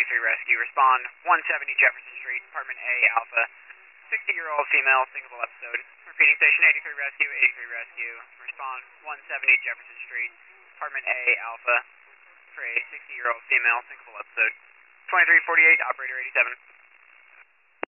Rescue. Respond 170 Jefferson Street, Apartment A, Alpha. 60-year-old female, singable episode. Repeating station 83 Rescue, 83 Rescue. Respond 170 Jefferson Street, Apartment A, Alpha. For a 60-year-old female, singable episode. 2348, operator 87.